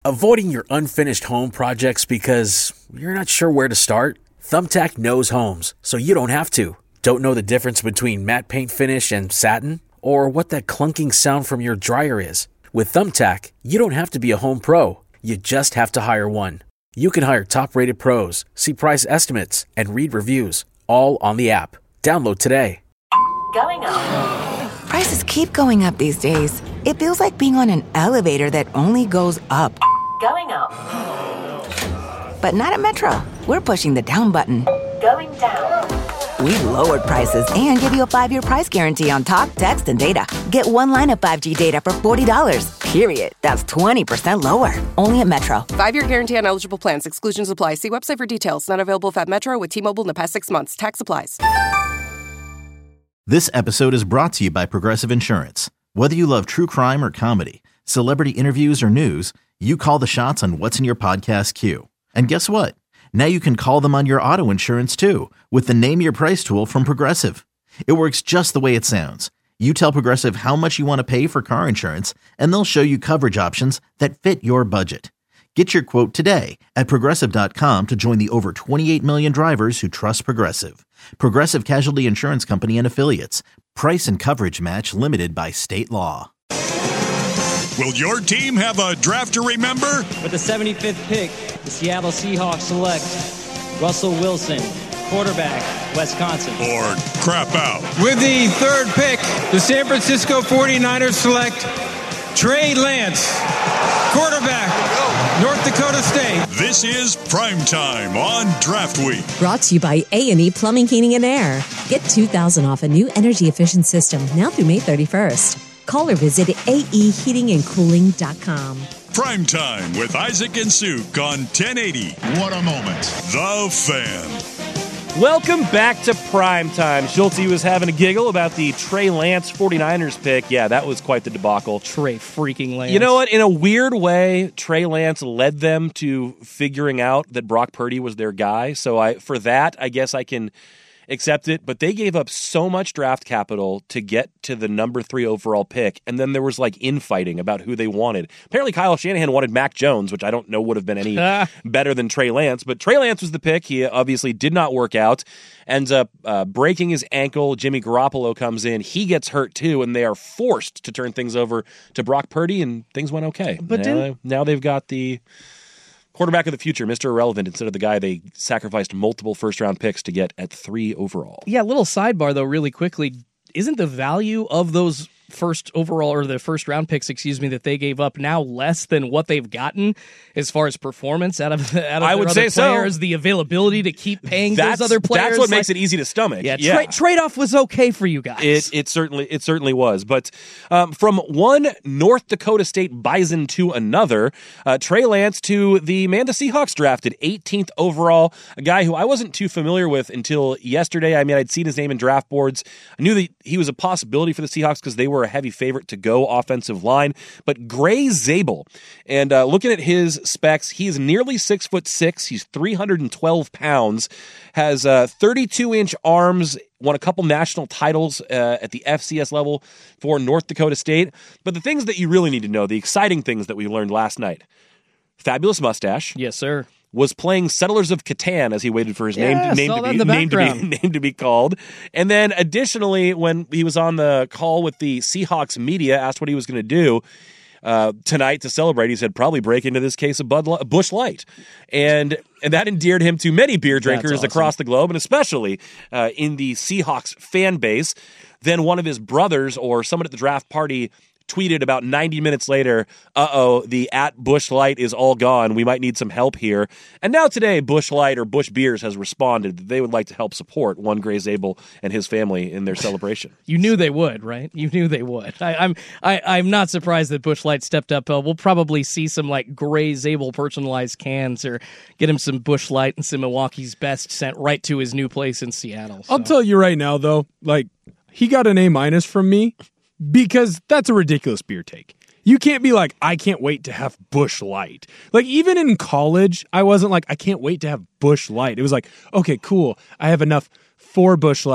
Avoiding your unfinished home projects because you're not sure where to start? Thumbtack knows homes, so you don't have to. Don't know the difference between matte paint finish and satin? Or what that clunking sound from your dryer is? With Thumbtack, you don't have to be a home pro. You just have to hire one. You can hire top-rated pros, see price estimates, and read reviews, all on the app. Download today. Going up. Prices keep going up these days. It feels like being on an elevator that only goes up. Going up. But not at Metro. We're pushing the down button. Going down. We've lowered prices and give you a 5-year price guarantee on talk, text, and data. Get one line of 5G data for $40, period. That's 20% lower. Only at Metro. 5-year guarantee on eligible plans. Exclusions apply. See website for details. Not available at Metro with T-Mobile in the past 6 months. Tax applies. This episode is brought to you by Progressive Insurance. Whether you love true crime or comedy, celebrity interviews or news, you call the shots on what's in your podcast queue. And guess what? Now you can call them on your auto insurance too with the Name Your Price tool from Progressive. It works just the way it sounds. You tell Progressive how much you want to pay for car insurance, and they'll show you coverage options that fit your budget. Get your quote today at Progressive.com to join the over 28 million drivers who trust Progressive. Progressive Casualty Insurance Company and Affiliates. Price and coverage match limited by state law. Will your team have a draft to remember? With the 75th pick, the Seattle Seahawks select Russell Wilson, quarterback, Wisconsin. Or crap out. With the third pick, the San Francisco 49ers select Trey Lance, quarterback, North Dakota State. This is Primetime on Draft Week. Brought to you by A&E Plumbing, Heating, and Air. Get $2,000 off a new energy-efficient system now through May 31st. Call or visit aeheatingandcooling.com. Primetime with Isaac and Suk on 1080. What a moment. The Fan. Welcome back to Primetime. Schulte was having a giggle about the Trey Lance 49ers pick. Yeah, that was quite the debacle. Trey freaking Lance. You know what? In a weird way, Trey Lance led them to figuring out that Brock Purdy was their guy. So I guess I can accept it, but they gave up so much draft capital to get to the number 3 overall pick, and then there was like infighting about who they wanted. Apparently Kyle Shanahan wanted Mac Jones, which I don't know would have been any better than Trey Lance, but Trey Lance was the pick. He obviously did not work out, ends up breaking his ankle. Jimmy Garoppolo comes in, he gets hurt too, and they are forced to turn things over to Brock Purdy, and things went okay. But now they've got the quarterback of the future, Mr. Irrelevant, instead of the guy they sacrificed multiple first-round picks to get at 3 overall. Yeah, little sidebar, though, really quickly. Isn't the value of those first overall, or the first round picks, that they gave up now less than what they've gotten as far as performance out of I would their say other players, so. The availability to keep paying those other players. That's what makes it easy to stomach. Yeah. Trade-off was okay for you guys. It certainly was. But from one North Dakota State Bison to another, Trey Lance to the Seahawks drafted 18th overall, a guy who I wasn't too familiar with until yesterday. I mean, I'd seen his name in draft boards. I knew that he was a possibility for the Seahawks because they were a heavy favorite to go offensive line. But Gray Zabel, and looking at his specs, he is nearly 6'6". He's 312 pounds, has 32-inch arms, won a couple national titles at the FCS level for North Dakota State. But the things that you really need to know, the exciting things that we learned last night: fabulous mustache. Yes, sir. Was playing Settlers of Catan as he waited for his name to be called. And then additionally, when he was on the call with the Seahawks media, asked what he was going to do tonight to celebrate, he said probably break into this case of Busch Light. And that endeared him to many beer drinkers across the globe, and especially in the Seahawks fan base. Then one of his brothers or someone at the draft party tweeted about 90 minutes later, the @Busch Light is all gone. We might need some help here. And now today, Busch Light or Busch Beers has responded that they would like to help support one Gray Zabel and his family in their celebration. You knew they would, right? You knew they would. I'm not surprised that Busch Light stepped up. We'll probably see some like Gray Zabel personalized cans, or get him some Busch Light and some Milwaukee's Best sent right to his new place in Seattle. So. I'll tell you right now, though, he got an A- from me, because that's a ridiculous beer take. You can't be like, I can't wait to have Busch Light. Even in college, I wasn't like, I can't wait to have Busch Light. It was like, okay, cool. I have enough for Busch Light,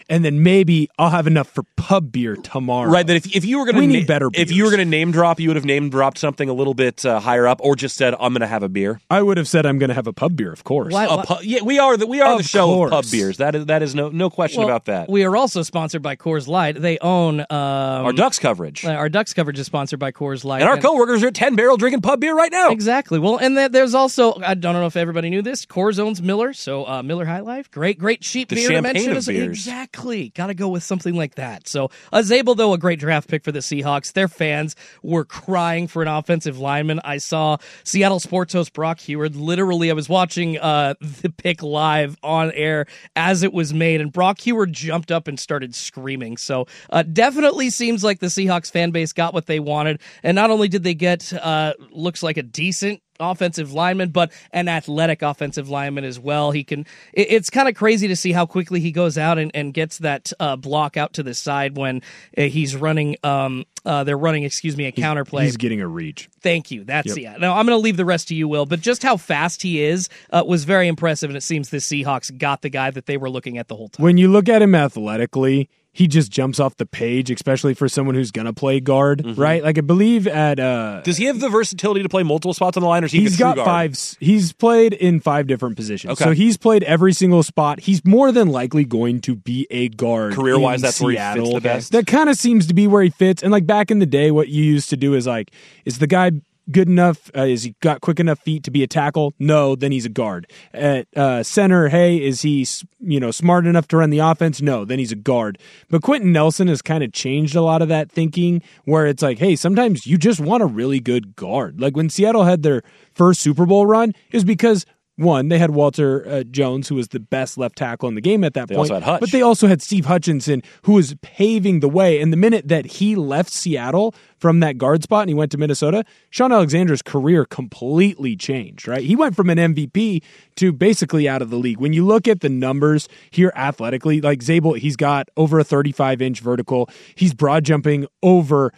and then maybe I'll have enough for pub beer tomorrow. Right, that if you were going to need better if you were going to name drop, you would have name dropped something a little bit higher up, or just said, "I'm going to have a beer." I would have said, "I'm going to have a pub beer," of course. Yeah, we are the show of pub beers. That is no question about that. We are also sponsored by Coors Light. They own our Ducks coverage. Our Ducks coverage is sponsored by Coors Light, and our coworkers are at 10 Barrel drinking pub beer right now. Exactly. Well, and there's also, I don't know if everybody knew this, Coors owns Miller, so Miller High Life, great cheap beer to mention. Exactly. Got to go with something like that. So Zabel, though, a great draft pick for the Seahawks. Their fans were crying for an offensive lineman. I saw Seattle sports host Brock Heward. Literally, I was watching the pick live on air as it was made, and Brock Heward jumped up and started screaming. So definitely seems like the Seahawks fan base got what they wanted. And not only did they get, looks like a decent offensive lineman, but an athletic offensive lineman as well. It's kind of crazy to see how quickly he goes out and gets that block out to the side when he's running, they're running, a counterplay. He's getting a reach. Thank you. That's Now, I'm going to leave the rest to you, Will, but just how fast he is was very impressive, and it seems the Seahawks got the guy that they were looking at the whole time. When you look at him athletically, he just jumps off the page, especially for someone who's going to play guard, right? Like, I believe at... Does he have the versatility to play multiple spots on the line, or is he he's got guard? 5... He's played in 5 different positions. Okay. So he's played every single spot. He's more than likely going to be a guard. Career-wise, that's Seattle. where he fits the best? That kind of seems to be where he fits. And, like, back in the day, what you used to do is, like, is the guy good enough? Is he got quick enough feet to be a tackle? No, then he's a guard. At center, hey, is he smart enough to run the offense? No, then he's a guard. But Quentin Nelson has kind of changed a lot of that thinking, where it's like, hey, sometimes you just want a really good guard. Like when Seattle had their first Super Bowl run, it was because, one, they had Walter Jones, who was the best left tackle in the game at that point. They also had Hutch. But they also had Steve Hutchinson, who was paving the way. And the minute that he left Seattle from that guard spot and he went to Minnesota, Sean Alexander's career completely changed, right? He went from an MVP to basically out of the league. When you look at the numbers here athletically, like Zabel, he's got over a 35-inch vertical. He's broad jumping over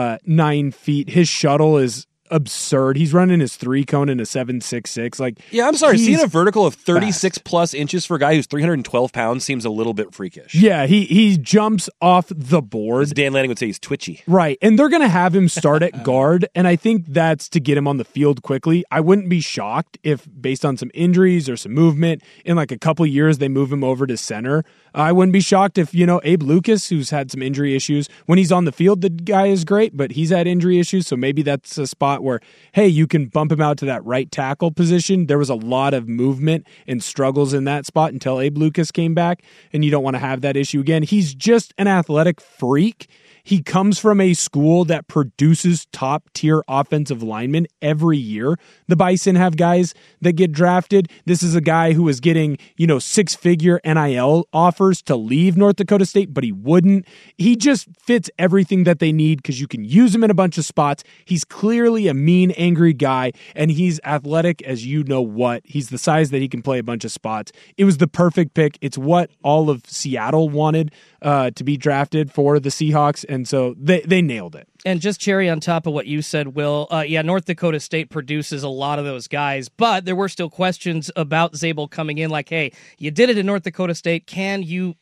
9 feet. His shuttle is absurd. He's running his 3-cone in a 7.66. Like, yeah, I'm sorry. Seeing a vertical of 36 plus inches for a guy who's 312 pounds seems a little bit freakish. Yeah, he jumps off the board. As Dan Lanning would say, he's twitchy. Right, and they're going to have him start at guard, and I think that's to get him on the field quickly. I wouldn't be shocked if, based on some injuries or some movement, in like a couple years they move him over to center. I wouldn't be shocked if, Abe Lucas, who's had some injury issues, when he's on the field, the guy is great, but he's had injury issues, so maybe that's a spot where, hey, you can bump him out to that right tackle position. There was a lot of movement and struggles in that spot until Abe Lucas came back, and you don't want to have that issue again. He's just an athletic freak. He comes from a school that produces top-tier offensive linemen every year. The Bison have guys that get drafted. This is a guy who is getting, 6-figure NIL offers to leave North Dakota State, but he wouldn't. He just fits everything that they need because you can use him in a bunch of spots. He's clearly a mean, angry guy, and he's athletic as you know what. He's the size that he can play a bunch of spots. It was the perfect pick. It's what all of Seattle wanted to be drafted for the Seahawks, and so they nailed it. And just cherry on top of what you said, Will, North Dakota State produces a lot of those guys, but there were still questions about Zabel coming in, like, hey, you did it in North Dakota State. Can you,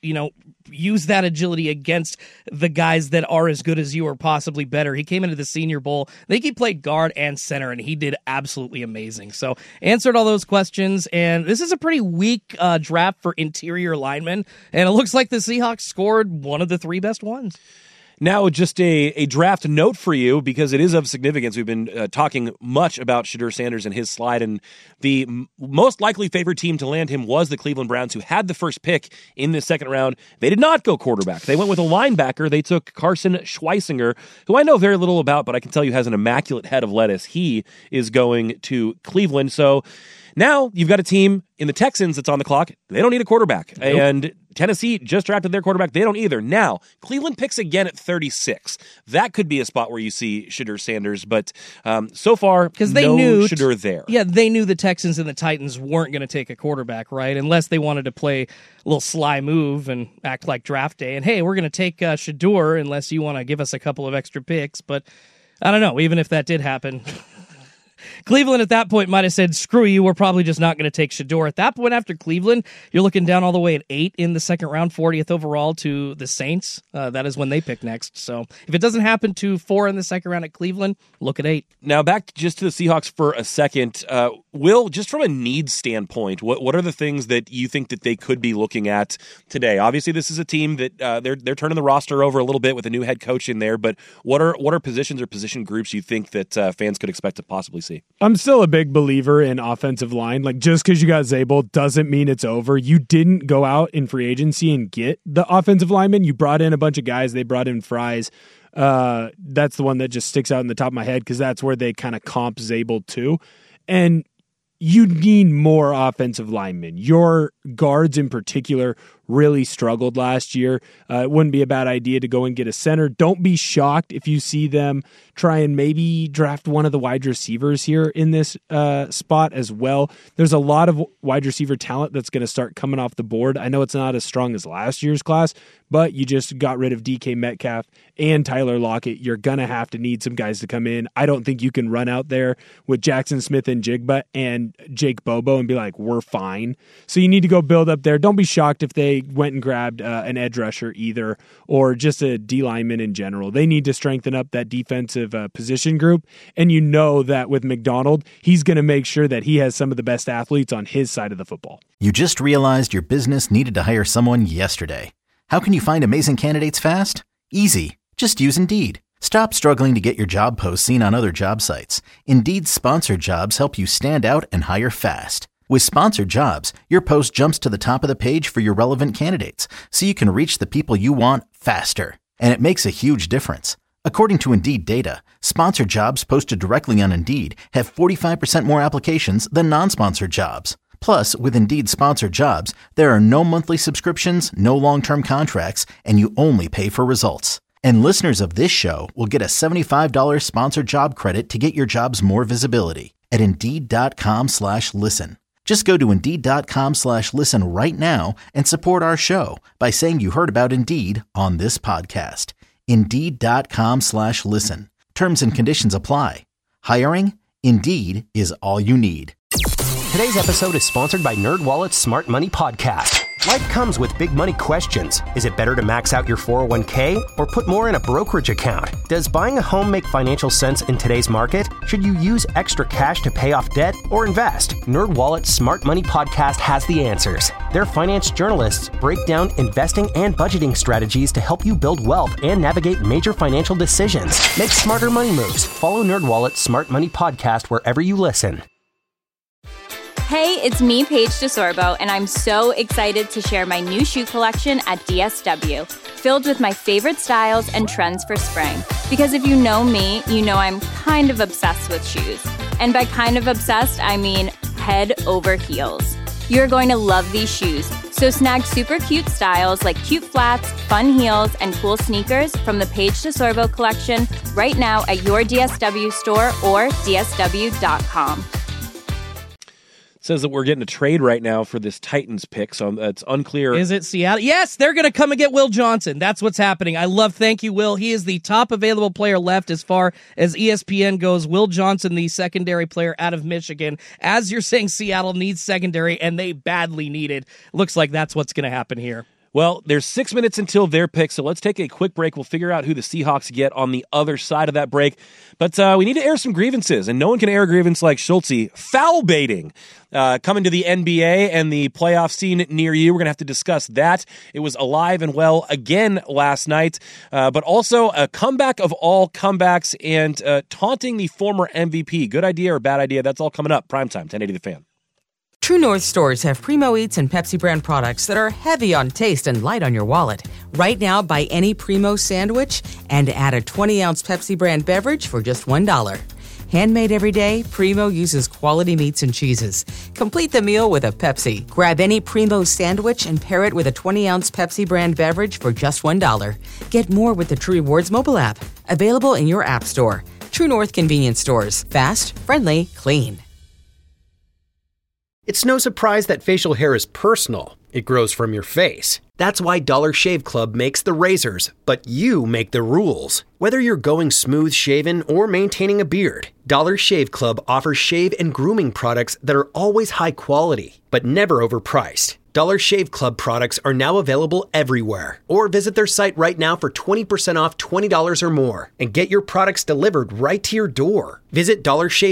use that agility against the guys that are as good as you or possibly better? He came into the Senior Bowl. I think he played guard and center, and he did absolutely amazing. So answered all those questions, and this is a pretty weak draft for interior linemen, and it looks like the Seahawks scored one of the 3 best ones. Now, just a draft note for you, because it is of significance. We've been talking much about Shedeur Sanders and his slide, and the most likely favored team to land him was the Cleveland Browns, who had the first pick in the second round. They did not go quarterback. They went with a linebacker. They took Carson Schweisinger, who I know very little about, but I can tell you has an immaculate head of lettuce. He is going to Cleveland. So now you've got a team in the Texans that's on the clock. They don't need a quarterback. Nope. And Tennessee just drafted their quarterback. They don't either. Now, Cleveland picks again at 36. That could be a spot where you see Shedeur Sanders, but so far, because they no knew Shedeur there. Yeah, they knew the Texans and the Titans weren't going to take a quarterback, right? Unless they wanted to play a little sly move and act like draft day. And hey, we're going to take Shedeur unless you want to give us a couple of extra picks. But I don't know. Even if that did happen, Cleveland at that point might have said, screw you, we're probably just not going to take Shedeur. At that point, after Cleveland, you're looking down all the way at 8 in the second round, 40th overall to the Saints. That is when they pick next. So if it doesn't happen to 4 in the second round at Cleveland, look at 8. Now back just to the Seahawks for a second. Will, just from a needs standpoint, what are the things that you think that they could be looking at today? Obviously, this is a team that they're turning the roster over a little bit with a new head coach in there, but what are positions or position groups you think that fans could expect to possibly see? I'm still a big believer in offensive line. Like, just because you got Zabel doesn't mean it's over. You didn't go out in free agency and get the offensive lineman. You brought in a bunch of guys. They brought in Fries. That's the one that just sticks out in the top of my head because that's where they kind of comp Zabel to. And you need more offensive linemen. Your guards in particular really struggled last year. It wouldn't be a bad idea to go and get a center. Don't be shocked if you see them try and maybe draft one of the wide receivers here in this spot as well. There's a lot of wide receiver talent that's going to start coming off the board. I know it's not as strong as last year's class, but you just got rid of DK Metcalf and Tyler Lockett. You're going to have to need some guys to come in. I don't think you can run out there with Jackson Smith and Jigba and Jake Bobo and be like, we're fine. So you need to go build up there. Don't be shocked if they went and grabbed an edge rusher either, or just a D lineman in general. They need to strengthen up that defensive position group. And you know that with McDonald, he's going to make sure that he has some of the best athletes on his side of the football. You just realized your business needed to hire someone yesterday. How can you find amazing candidates fast? Easy. Just use Indeed. Stop struggling to get your job posts seen on other job sites. Indeed's sponsored jobs help you stand out and hire fast. With sponsored jobs, your post jumps to the top of the page for your relevant candidates, so you can reach the people you want faster. And it makes a huge difference. According to Indeed data, sponsored jobs posted directly on Indeed have 45% more applications than non-sponsored jobs. Plus, with Indeed sponsored jobs, there are no monthly subscriptions, no long-term contracts, and you only pay for results. And listeners of this show will get a $75 sponsored job credit to get your jobs more visibility at Indeed.com/listen. Just go to Indeed.com/listen right now and support our show by saying you heard about Indeed on this podcast. Indeed.com/listen. Terms and conditions apply. Hiring? Indeed is all you need. Today's episode is sponsored by NerdWallet's Smart Money Podcast. Life comes with big money questions. Is it better to max out your 401k or put more in a brokerage account? Does buying a home make financial sense in today's market? Should you use extra cash to pay off debt or invest? NerdWallet's Smart Money Podcast has the answers. Their finance journalists break down investing and budgeting strategies to help you build wealth and navigate major financial decisions. Make smarter money moves. Follow NerdWallet's Smart Money Podcast wherever you listen. Hey, it's me, Paige DeSorbo, and I'm so excited to share my new shoe collection at DSW, filled with my favorite styles and trends for spring. Because if you know me, you know I'm kind of obsessed with shoes. And by kind of obsessed, I mean head over heels. You're going to love these shoes. So snag super cute styles like cute flats, fun heels, and cool sneakers from the Paige DeSorbo collection right now at your DSW store or DSW.com. Says that we're getting a trade right now for this Titans pick, so it's unclear. Is it Seattle? Yes, they're going to come and get Will Johnson. That's what's happening. Thank you, Will. He is the top available player left as far as ESPN goes. Will Johnson, the secondary player out of Michigan. As you're saying, Seattle needs secondary, and they badly need it. Looks like that's what's going to happen here. Well, there's 6 minutes until their pick, so let's take a quick break. We'll figure out who the Seahawks get on the other side of that break. But we need to air some grievances, and no one can air a grievance like Schultze. Foul baiting coming to the NBA and the playoff scene near you. We're going to have to discuss that. It was alive and well again last night, but also a comeback of all comebacks and taunting the former MVP. Good idea or bad idea? That's all coming up. Primetime, 1080 The Fan. True North stores have Primo Eats and Pepsi brand products that are heavy on taste and light on your wallet. Right now, buy any Primo sandwich and add a 20-ounce Pepsi brand beverage for just $1. Handmade every day, Primo uses quality meats and cheeses. Complete the meal with a Pepsi. Grab any Primo sandwich and pair it with a 20-ounce Pepsi brand beverage for just $1. Get more with the True Rewards mobile app. Available in your app store. True North convenience stores. Fast, friendly, clean. It's no surprise that facial hair is personal. It grows from your face. That's why Dollar Shave Club makes the razors, but you make the rules. Whether you're going smooth shaven or maintaining a beard, Dollar Shave Club offers shave and grooming products that are always high quality, but never overpriced. Dollar Shave Club products are now available everywhere. Or visit their site right now for 20% off $20 or more and get your products delivered right to your door. Visit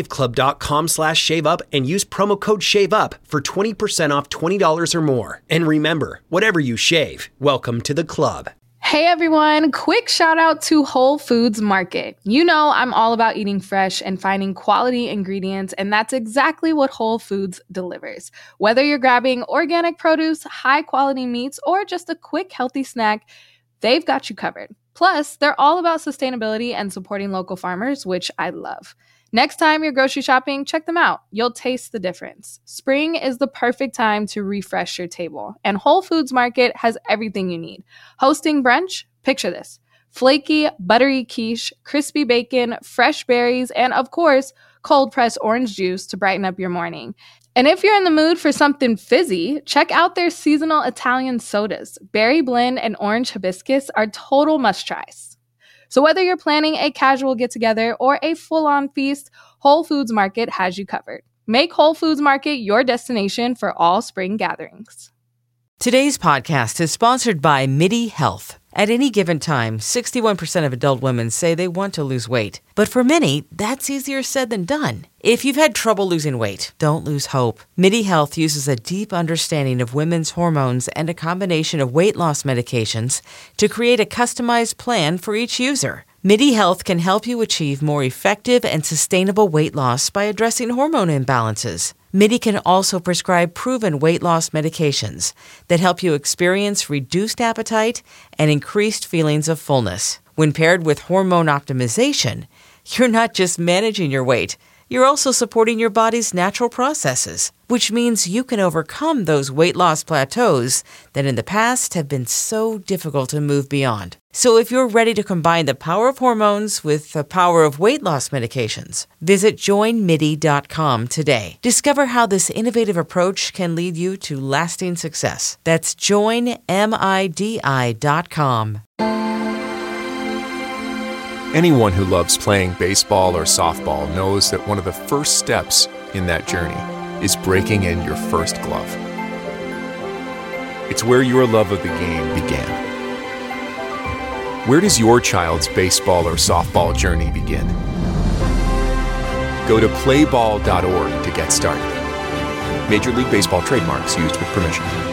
dollarshaveclub.com/shaveup and use promo code SHAVEUP for 20% off $20 or more. And remember, whatever you shave, welcome to the club. Hey everyone, quick shout out to Whole Foods Market. You know I'm all about eating fresh and finding quality ingredients, and that's exactly what Whole Foods delivers. Whether you're grabbing organic produce, high quality meats, or just a quick healthy snack, they've got you covered. Plus, they're all about sustainability and supporting local farmers, which I love. Next time you're grocery shopping, check them out. You'll taste the difference. Spring is the perfect time to refresh your table, and Whole Foods Market has everything you need. Hosting brunch? Picture this. Flaky, buttery quiche, crispy bacon, fresh berries, and of course, cold-pressed orange juice to brighten up your morning. And if you're in the mood for something fizzy, check out their seasonal Italian sodas. Berry blend and orange hibiscus are total must-tries. So whether you're planning a casual get-together or a full-on feast, Whole Foods Market has you covered. Make Whole Foods Market your destination for all spring gatherings. Today's podcast is sponsored by MIDI Health. At any given time, 61% of adult women say they want to lose weight. But for many, that's easier said than done. If you've had trouble losing weight, don't lose hope. MIDI Health uses a deep understanding of women's hormones and a combination of weight loss medications to create a customized plan for each user. MIDI Health can help you achieve more effective and sustainable weight loss by addressing hormone imbalances. MIDI can also prescribe proven weight loss medications that help you experience reduced appetite and increased feelings of fullness. When paired with hormone optimization, you're not just managing your weight, you're also supporting your body's natural processes, which means you can overcome those weight loss plateaus that in the past have been so difficult to move beyond. So if you're ready to combine the power of hormones with the power of weight loss medications, visit joinmidi.com today. Discover how this innovative approach can lead you to lasting success. That's joinmidi.com. Anyone who loves playing baseball or softball knows that one of the first steps in that journey is breaking in your first glove. It's where your love of the game began. Where does your child's baseball or softball journey begin? Go to playball.org to get started. Major League Baseball trademarks used with permission.